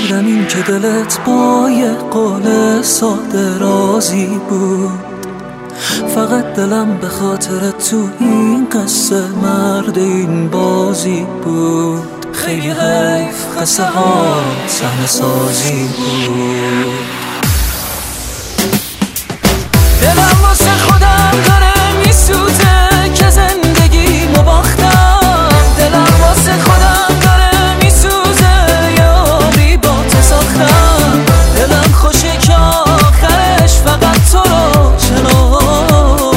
کردم این که دلت با یه قول ساده راضی بود. فقط دلم به خاطر تو این قصه مرد این بازی بود. خیلی حیف قصه ها صحنه سازی بود. دلم واسه خودم داره میسوزه که زندگیمو باختم. دلم واسه خودم داره میسوزه یاری با تو ساختم. دلم خوشه که آخرش فقط تو رو شناختم.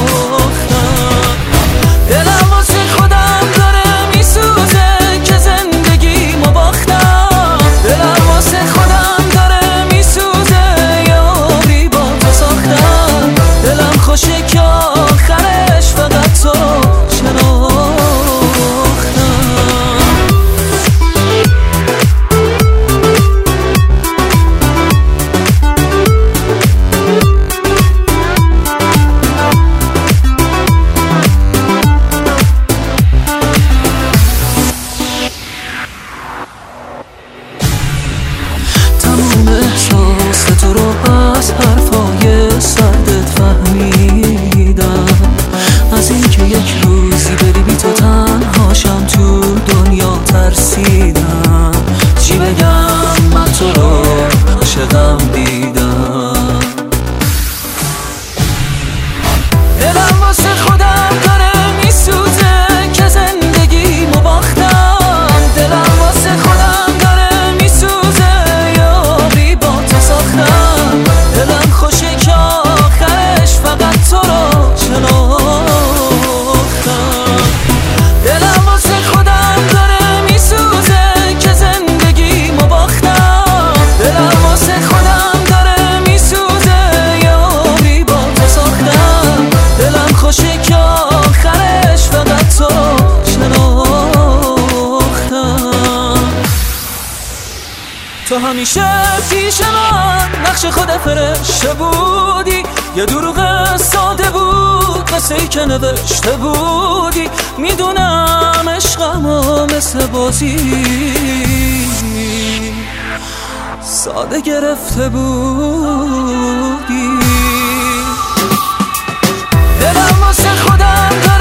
دلم واسه خودم داره میسوزه که زندگیمو باختم. دلم واسه خودم داره میسوزه یاری با تو ساختم. دلم خوشه که آخرش فقط تو رو شناختم. تموم احساس تو رو از حرفای سردت فهمیدم. از اینکه یک روزی بری بی تو تنهاشم تو دنیا ترسیدم. چی بگم من تو رو عاشقم دیدم. دلم واسه خودم داره میسوزه که زندگیمو باختم. دلم واسه خودم داره میسوزه یاری با تو ساختم. دلم خوشه که آخرش فقط تو رو شناختم. دلم واسه خودم داره میسوزه که زندگیمو باختم. دلم واسه خودم داره میسوزه یاری با تو ساختم. دلم خوشه که آخرش فقط تو رو شناختم. تو همیشه پیش من نقش خود فرشته بودی. یه دروغ ساده بود مثل ای که نوشته بودی. میدونم عشقمو مثل بازی ساده گرفته بودی. دلم واسه خودم